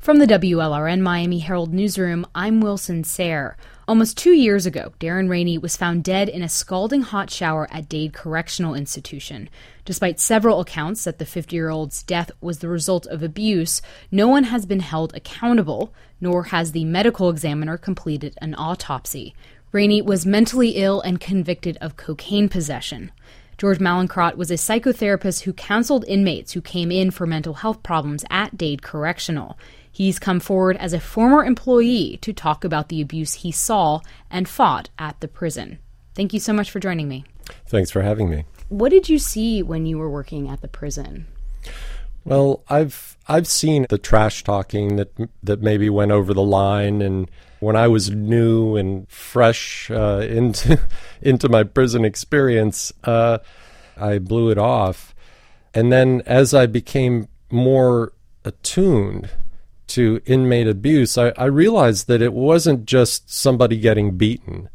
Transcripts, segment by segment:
From the WLRN Miami Herald newsroom, I'm Wilson Sayre. Almost 2 years ago, Darren Rainey was found dead in a scalding hot shower at Dade Correctional Institution. Despite several accounts that the 50-year-old's death was the result of abuse, no one has been held accountable, nor has the medical examiner completed an autopsy. Rainey was mentally ill and convicted of cocaine possession. George Mallinckrodt was a psychotherapist who counseled inmates who came in for mental health problems at Dade Correctional. He's come forward as a former employee to talk about the abuse he saw and fought at the prison. Thank you so much for joining me. Thanks for having me. What did you see when you were working at the prison? Well, I've seen the trash talking that maybe went over the line, and when I was new and fresh into my prison experience, I blew it off. And then as I became more attuned to inmate abuse, I realized that it wasn't just somebody getting beaten.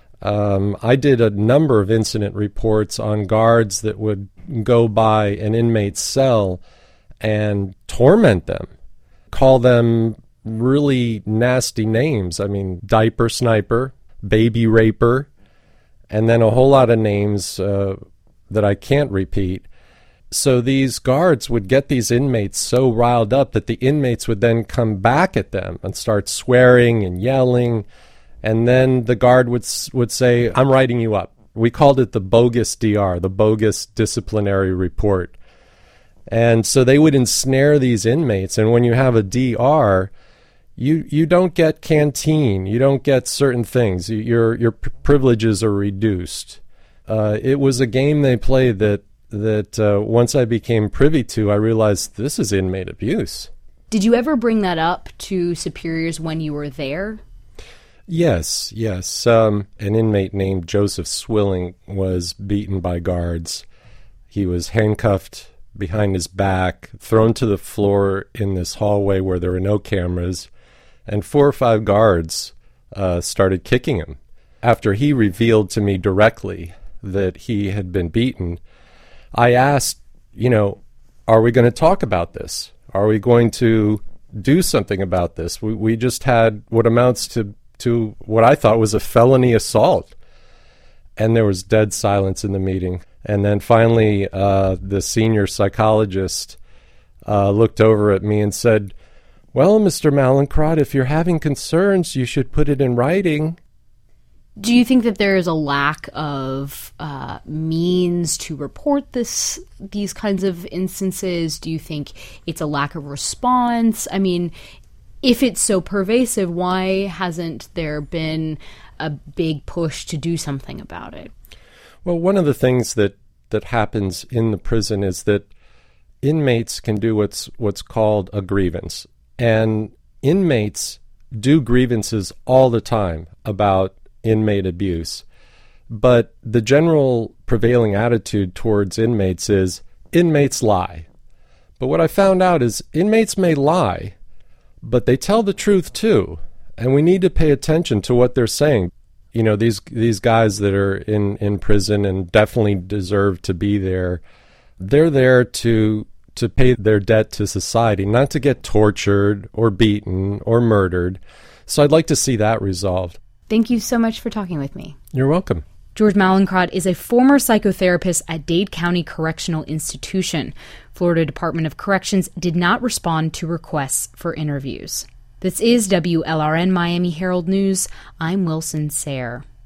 I did a number of incident reports on guards that would go by an inmate's cell and torment them, call them really nasty names. I mean, diaper sniper, baby raper, and then a whole lot of names that I can't repeat. So these guards would get these inmates so riled up that the inmates would then come back at them and start swearing and yelling. And then the guard would say, "I'm writing you up." We called it the bogus DR, the bogus disciplinary report. And so they would ensnare these inmates. And when you have a DR, you don't get canteen, you don't get certain things. Your privileges are reduced. It was a game they played that once I became privy to, I realized this is inmate abuse. Did you ever bring that up to superiors when you were there? Yes. An inmate named Joseph Swilling was beaten by guards. He was handcuffed behind his back, thrown to the floor in this hallway where there were no cameras, and 4 or 5 guards started kicking him. After he revealed to me directly that he had been beaten, I asked, are we going to talk about this? Are we going to do something about this? We just had what amounts to what I thought was a felony assault. And there was dead silence in the meeting. And then finally, the senior psychologist looked over at me and said, "Well, Mr. Mallinckrodt, if you're having concerns, you should put it in writing." Do you think that there is a lack of means to report these kinds of instances? Do you think it's a lack of response? I mean, if it's so pervasive, why hasn't there been a big push to do something about it? Well, one of the things that happens in the prison is that inmates can do what's called a grievance. And inmates do grievances all the time about inmate abuse. But the general prevailing attitude towards inmates is inmates lie. But what I found out is inmates may lie, but they tell the truth too. And we need to pay attention to what they're saying. These guys that are in prison and definitely deserve to be there, they're there to pay their debt to society, not to get tortured or beaten or murdered. So I'd like to see that resolved. Thank you so much for talking with me. You're welcome. George Mallinckrodt is a former psychotherapist at Dade County Correctional Institution. Florida Department of Corrections did not respond to requests for interviews. This is WLRN Miami Herald News. I'm Wilson Sayre.